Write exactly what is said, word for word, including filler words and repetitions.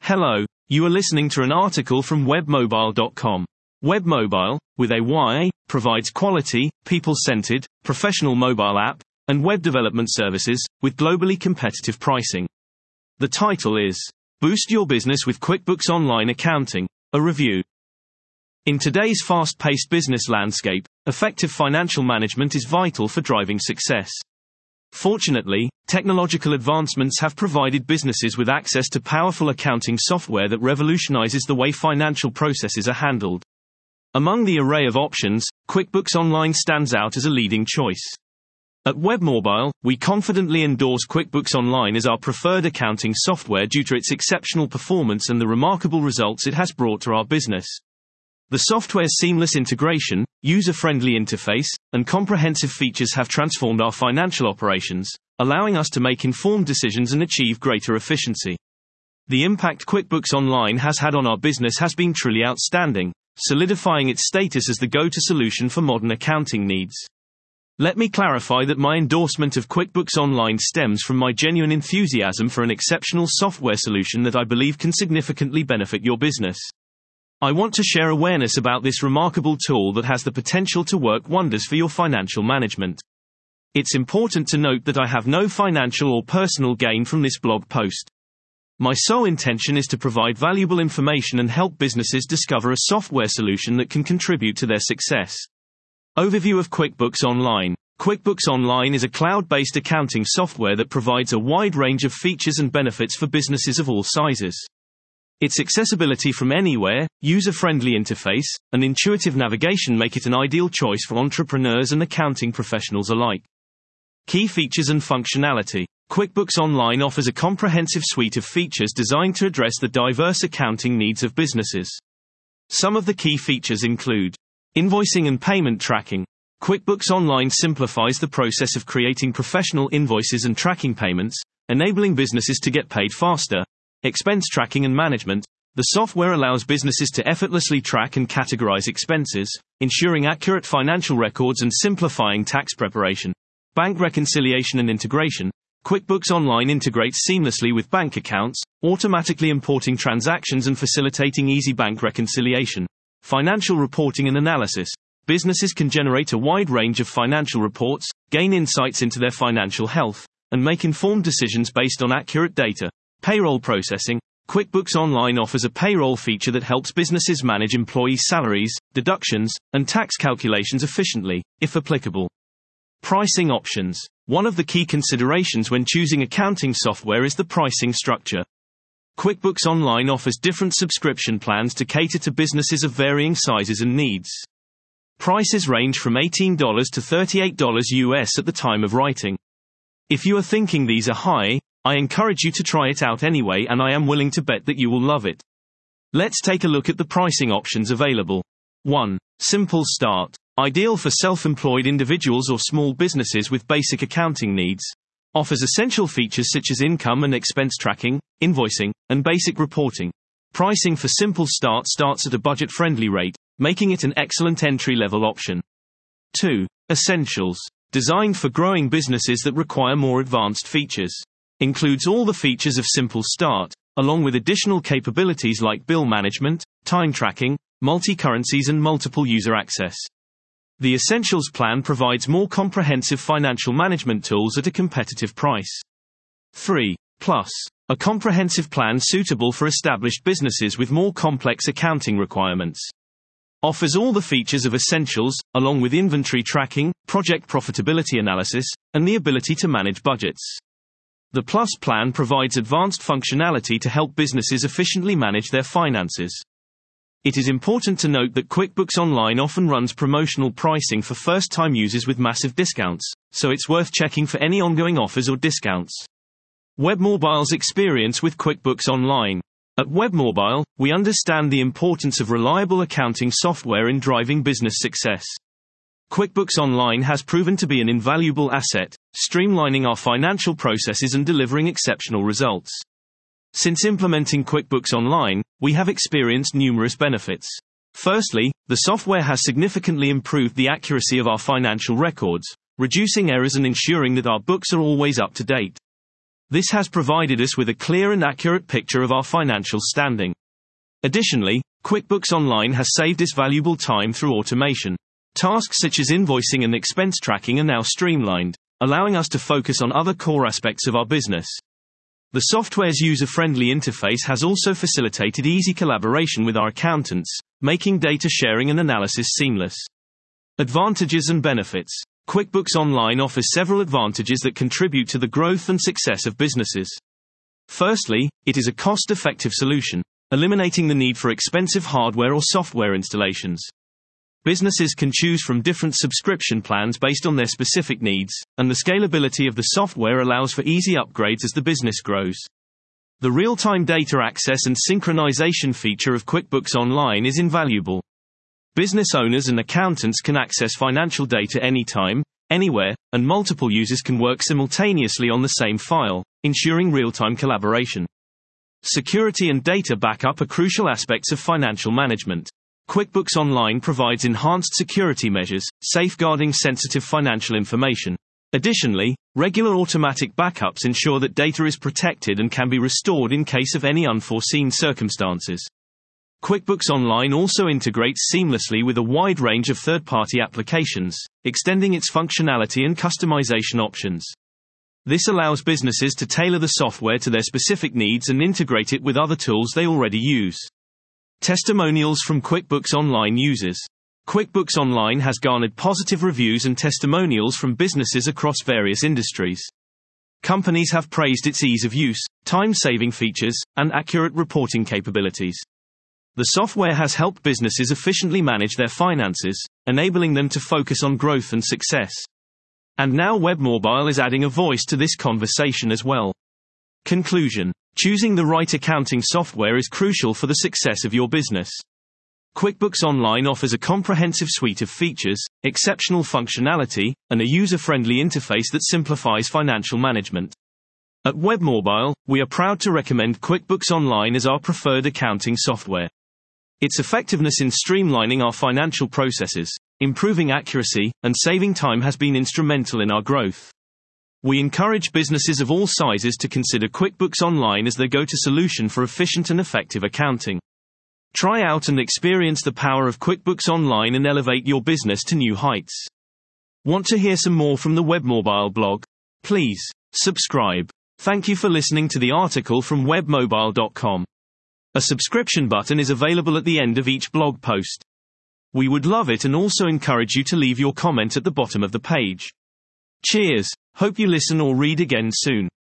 Hello, you are listening to an article from webmobile dot com. Webmobile, with a Y, provides quality, people-centered, professional mobile app and web development services with globally competitive pricing. The title is Boost Your Business with QuickBooks Online Accounting, a review. In today's fast-paced business landscape, effective financial management is vital for driving success. Fortunately, technological advancements have provided businesses with access to powerful accounting software that revolutionizes the way financial processes are handled. Among the array of options, QuickBooks Online stands out as a leading choice. At Webmobile, we confidently endorse QuickBooks Online as our preferred accounting software due to its exceptional performance and the remarkable results it has brought to our business. The software's seamless integration, user-friendly interface, and comprehensive features have transformed our financial operations, allowing us to make informed decisions and achieve greater efficiency. The impact QuickBooks Online has had on our business has been truly outstanding, solidifying its status as the go-to solution for modern accounting needs. Let me clarify that my endorsement of QuickBooks Online stems from my genuine enthusiasm for an exceptional software solution that I believe can significantly benefit your business. I want to share awareness about this remarkable tool that has the potential to work wonders for your financial management. It's important to note that I have no financial or personal gain from this blog post. My sole intention is to provide valuable information and help businesses discover a software solution that can contribute to their success. Overview of QuickBooks Online. QuickBooks Online is a cloud-based accounting software that provides a wide range of features and benefits for businesses of all sizes. Its accessibility from anywhere, user-friendly interface, and intuitive navigation make it an ideal choice for entrepreneurs and accounting professionals alike. Key features and functionality. QuickBooks Online offers a comprehensive suite of features designed to address the diverse accounting needs of businesses. Some of the key features include invoicing and payment tracking. QuickBooks Online simplifies the process of creating professional invoices and tracking payments, enabling businesses to get paid faster. Expense tracking and management. The software allows businesses to effortlessly track and categorize expenses, ensuring accurate financial records and simplifying tax preparation. Bank reconciliation and integration. QuickBooks Online integrates seamlessly with bank accounts, automatically importing transactions and facilitating easy bank reconciliation. Financial reporting and analysis. Businesses can generate a wide range of financial reports, gain insights into their financial health, and make informed decisions based on accurate data. Payroll processing. QuickBooks Online offers a payroll feature that helps businesses manage employee salaries, deductions, and tax calculations efficiently, if applicable. Pricing options. One of the key considerations when choosing accounting software is the pricing structure. QuickBooks Online offers different subscription plans to cater to businesses of varying sizes and needs. Prices range from eighteen dollars to thirty-eight dollars U S at the time of writing. If you are thinking these are high, I encourage you to try it out anyway, and I am willing to bet that you will love it. Let's take a look at the pricing options available. one. Simple Start. Ideal for self-employed individuals or small businesses with basic accounting needs. Offers essential features such as income and expense tracking, invoicing, and basic reporting. Pricing for Simple Start starts at a budget-friendly rate, making it an excellent entry-level option. two. Essentials. Designed for growing businesses that require more advanced features. Includes all the features of Simple Start, along with additional capabilities like bill management, time tracking, multi-currencies and multiple user access. The Essentials plan provides more comprehensive financial management tools at a competitive price. three. Plus. A comprehensive plan suitable for established businesses with more complex accounting requirements. Offers all the features of Essentials, along with inventory tracking, project profitability analysis, and the ability to manage budgets. The Plus plan provides advanced functionality to help businesses efficiently manage their finances. It is important to note that QuickBooks Online often runs promotional pricing for first-time users with massive discounts, so it's worth checking for any ongoing offers or discounts. Webmobile's experience with QuickBooks Online. At Webmobile, we understand the importance of reliable accounting software in driving business success. QuickBooks Online has proven to be an invaluable asset, streamlining our financial processes and delivering exceptional results. Since implementing QuickBooks Online, we have experienced numerous benefits. Firstly, the software has significantly improved the accuracy of our financial records, reducing errors and ensuring that our books are always up to date. This has provided us with a clear and accurate picture of our financial standing. Additionally, QuickBooks Online has saved us valuable time through automation. Tasks such as invoicing and expense tracking are now streamlined, allowing us to focus on other core aspects of our business. The software's user-friendly interface has also facilitated easy collaboration with our accountants, making data sharing and analysis seamless. Advantages and benefits. QuickBooks Online offers several advantages that contribute to the growth and success of businesses. Firstly, it is a cost-effective solution, eliminating the need for expensive hardware or software installations. Businesses can choose from different subscription plans based on their specific needs, and the scalability of the software allows for easy upgrades as the business grows. The real-time data access and synchronization feature of QuickBooks Online is invaluable. Business owners and accountants can access financial data anytime, anywhere, and multiple users can work simultaneously on the same file, ensuring real-time collaboration. Security and data backup are crucial aspects of financial management. QuickBooks Online provides enhanced security measures, safeguarding sensitive financial information. Additionally, regular automatic backups ensure that data is protected and can be restored in case of any unforeseen circumstances. QuickBooks Online also integrates seamlessly with a wide range of third-party applications, extending its functionality and customization options. This allows businesses to tailor the software to their specific needs and integrate it with other tools they already use. Testimonials from QuickBooks Online users. QuickBooks Online has garnered positive reviews and testimonials from businesses across various industries. Companies have praised its ease of use, time-saving features, and accurate reporting capabilities. The software has helped businesses efficiently manage their finances, enabling them to focus on growth and success. And now WebMobile is adding a voice to this conversation as well. Conclusion. Choosing the right accounting software is crucial for the success of your business. QuickBooks Online offers a comprehensive suite of features, exceptional functionality, and a user-friendly interface that simplifies financial management. At WebMobile, we are proud to recommend QuickBooks Online as our preferred accounting software. Its effectiveness in streamlining our financial processes, improving accuracy, and saving time has been instrumental in our growth. We encourage businesses of all sizes to consider QuickBooks Online as their go-to solution for efficient and effective accounting. Try out and experience the power of QuickBooks Online and elevate your business to new heights. Want to hear some more from the WebMobile blog? Please subscribe. Thank you for listening to the article from web mobile dot com. A subscription button is available at the end of each blog post. We would love it and also encourage you to leave your comment at the bottom of the page. Cheers. Hope you listen or read again soon.